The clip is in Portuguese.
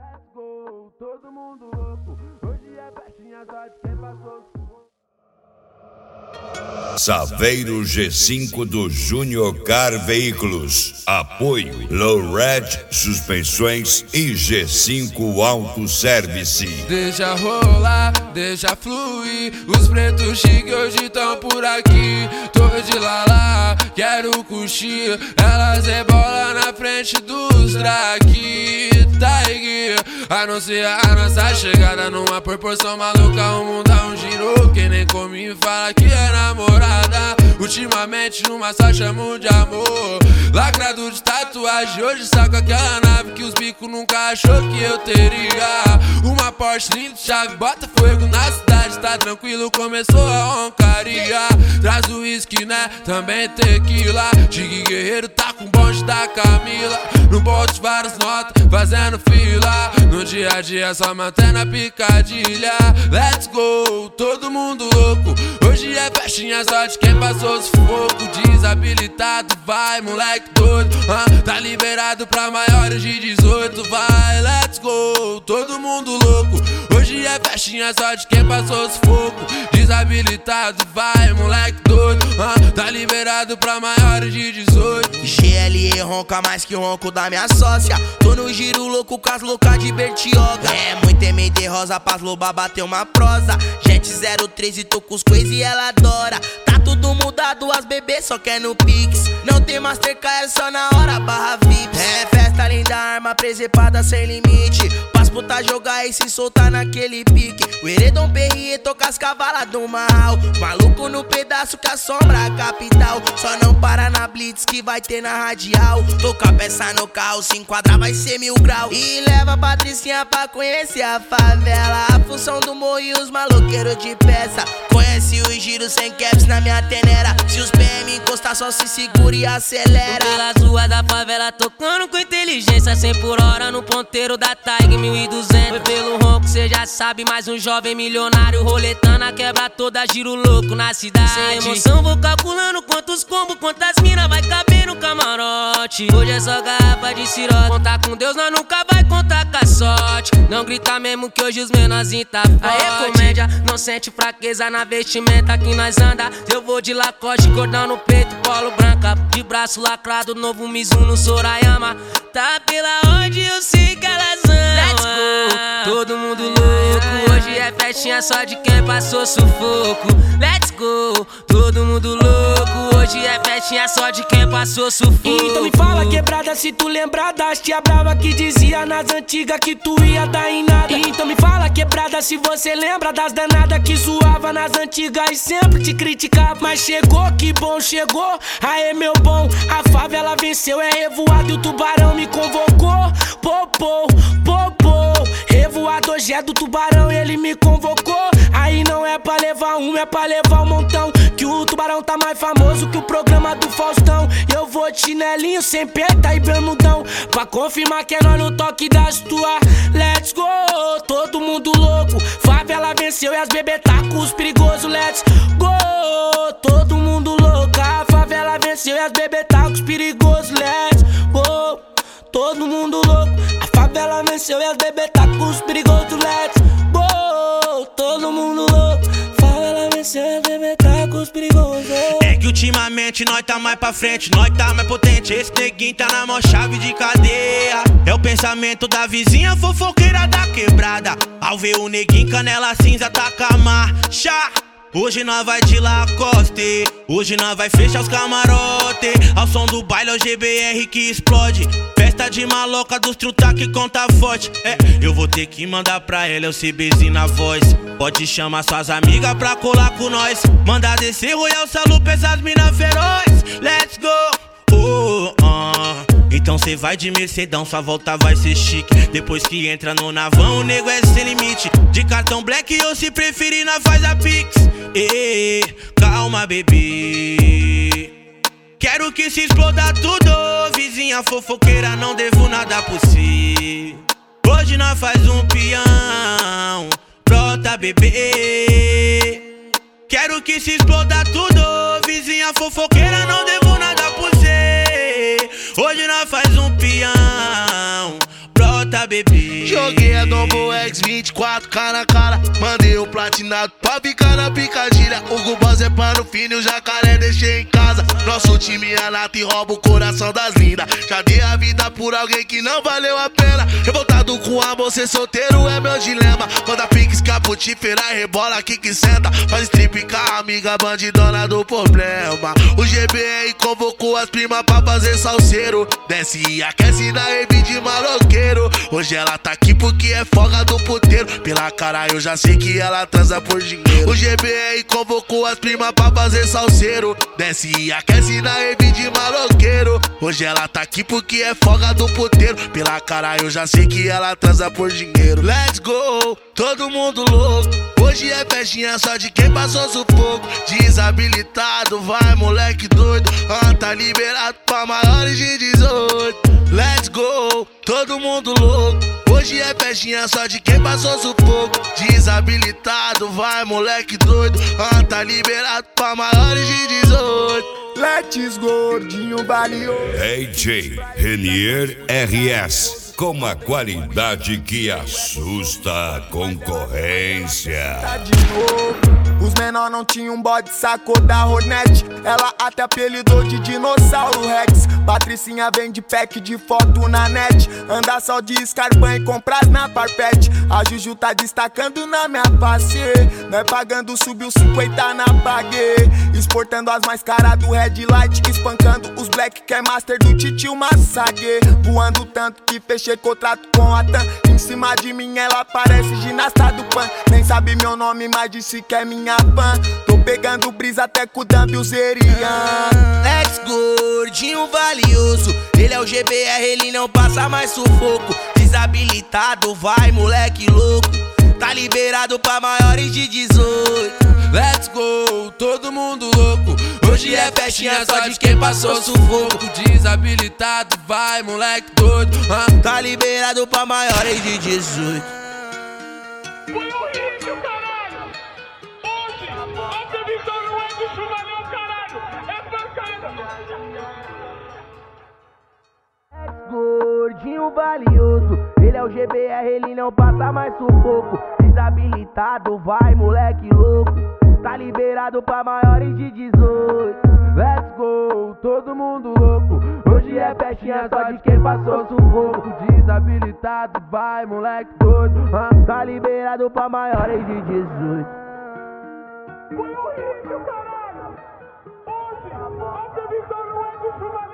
Let's go, todo mundo louco. Hoje é festinha só de quem passou. Saveiro G5 do Junior Car Veículos. Apoio Low Red Suspensões e G5 Auto Service. Deixa rolar, deixa fluir. Os pretos chiques hoje tão por aqui. Tô de lalá, quero curtir. Elas rebolam na frente dos drag. Anuncia a nossa chegada numa proporção maluca. O mundo dá um giro. Quem nem come fala que é namorada. Ultimamente numa só chamo de amor. Lacrado de tatuagem, hoje saco aquela nave que os bicos nunca achou que eu teria. Uma Porsche linda, chave, bota fogo na cidade. Tá tranquilo, começou a roncaria. Traz o uísque, né, também tequila. Tigre Guerreiro tá com o bonde da Camila. No bote várias notas, fazendo fila. No dia a dia só mantendo a picadilha. Let's go, todo mundo louco. Hoje é festinha só de quem passou sufoco. Desabilitado, vai moleque doido. Tá liberado pra maiores de 18. Vai, let's go, todo mundo louco. Hoje é festinha só de quem passou sufoco. Desabilitado, vai moleque doido. Tá liberado pra maiores de 18. GLE ronca mais que o ronco da minha sócia. Tô no giro louco com as loucas de Bertioga. É muito MD rosa pras loba bater uma prosa. Jet 013, tô com os crazy e ela adora. Tá tudo mudado, as bebês só quer no Pix. Não tem Mastercard, é só na hora barra VIPs. É festa linda, arma presepada sem limite. Pras puta jogar e se soltar naquele pique. O Heredon Perrier toca as cavalas do mal. Maluco no pedaço que assombra a capital. Só não para na blitz que vai ter na radial. Toca peça no carro, se enquadrar vai ser 1000 graus. E leva a Patricinha pra conhecer a favela. A função do morro e os maloqueiros de peça. Conhece os giros sem caps na minha tenera. Se os PM encostar só se segura e acelera. Pelas ruas da favela tocando com inteligência 100 por hora no ponteiro da Tiger 1200. Foi pelo ronco, cê já sabe, mais um jovem milionário roletando a quebra toda, giro louco na cidade. Sem emoção vou calculando quantos combos, quantas mina vai caber no camarote. Hoje é só garrafa de cirote. Contar com Deus nós nunca vai contar com a sorte. Não grita mesmo que hoje os menorzinhos tá forte. Aê comédia, não sente fraqueza na vestimenta que nós anda. Eu vou de Lacoste, cordão no peito, polo branca. De braço lacrado, novo Mizuno no Sorayama. Tá pela onde eu sei que elas amam. Let's go, todo mundo louco. Hoje é festinha só de quem passou sufoco. Let's go, todo mundo louco. Hoje é festinha só de quem passou sufoco. Então me fala quebrada se tu lembra das tia brava que dizia nas antigas que tu ia dar em nada. Então me fala quebrada se você lembra das danadas que zoava nas antigas e sempre te criticava. Mas chegou, que bom chegou, aê meu bom. A favela venceu, é revoado e o tubarão me convocou. Popô, popô, revoado hoje é do tubarão, ele me convocou. Aí não é pra levar um, é pra levar um montão. Que o tubarão tá mais famoso que o programa do Faustão. Eu vou de chinelinho, sem peta e bermudão, pra confirmar que é nós no toque das tuas. Let's go, todo mundo louco. Favela venceu e as bebê tá com os perigosos. Let's go, todo mundo louco. A favela venceu e as bebê tá com os perigosos. Let's go, todo mundo louco. A favela venceu e as bebê tá com os perigosos. Let's go, todo mundo louco. Favela venceu e as bebê tá com os perigosos. É que ultimamente nós tá mais pra frente, nós tá mais potente. Esse neguinho tá na maior chave de cadeia. É o pensamento da vizinha fofoqueira da quebrada. Ao ver o neguinho canela cinza tá com a marcha. Hoje nós vai de Lacoste, hoje nós vai fechar os camarote. Ao som do baile é o GBR que explode. Festa de maloca dos truta que conta forte. É, eu vou ter que mandar pra ela o CBzinho na voz. Pode chamar suas amigas pra colar com nós. Manda descer Royal Salup essas mina feroz. Let's go, Então cê vai de Mercedão, sua volta vai ser chique. Depois que entra no navão, o nego é sem limite. De cartão black ou se preferir, nós faz a Pix. Calma, bebê. Quero que se exploda tudo. Vizinha fofoqueira, não devo nada por si. Hoje nós faz um peão. Brota, bebê. Quero que se exploda tudo. Vizinha fofoqueira, não devo nada por si. Hoje nós faz um peão. Brota, bebê. Rolex 24K na cara, mandei o platinado pra ficar na picadilha. O Gubaz é pano fino e o jacaré deixei em casa. Nosso time é nato e rouba o coração das lindas. Já dei a vida por alguém que não valeu a pena. Revoltado com amor, ser solteiro é meu dilema. Manda piques, caputífera e rebola aqui que senta. Faz strip com a amiga bandidona do problema. O GBR convocou as primas pra fazer salseiro. Desce e aquece na rave de maloqueiro. Hoje ela tá aqui porque é folga do puteiro. Pela cara eu já sei que ela transa por dinheiro. O GBR convocou as primas pra fazer salseiro. Desce e aquece na rave de maloqueiro. Hoje ela tá aqui porque é folga do puteiro. Pela cara eu já sei que ela transa por dinheiro. Let's go, todo mundo louco. Hoje é festinha só de quem passou sufoco. Desabilitado, vai moleque doido. Tá liberado pra maiores de 18. Let's go, todo mundo louco. Hoje é festinha só de quem passou sufoco. Desabilitado, vai moleque doido. Tá liberado pra maiores de 18. Let's gordinho valioso. DJ Renier RS, com a qualidade que assusta a concorrência. De novo. Os menor não tinham bode, sacou da Hornet. Ela até apelidou de Dinossauro Rex. Patricinha vende pack de foto na net. Anda só de Scarpan e compras na Parpet. A Juju tá destacando na minha face. Nós pagando, subiu 50 na Pague. Exportando as mais caras do Red Light. Espancando os Black que é master do Titio Massague. Voando tanto que fechei contrato com a TAM. Em cima de mim ela parece ginasta do Pan. Nem sabe meu nome, mas disse que é minha fã. Tô pegando brisa até com o Dumbzerian. Lex gordinho valioso, ele é o GBR, ele não passa mais sufoco. Desabilitado, vai moleque louco. Tá liberado pra maiores de 18. Let's go, todo mundo louco. Hoje é festinha só de quem passou sufoco. Desabilitado, vai moleque doido. Tá liberado pra maiores de 18. Foi horrível, caralho! Hoje, a previsão não é de chuva não, caralho! É pancada! Gordinho valioso, ele é o GBR, ele não passa mais sufoco. Desabilitado, vai moleque louco. Tá liberado pra maiores de 18. Let's go, todo mundo louco. Hoje é festinha só de quem passou sufoco. Desabilitado, vai moleque doido. Tá liberado pra maiores de 18. Foi horrível, caralho! Hoje, a previsão não é de chuva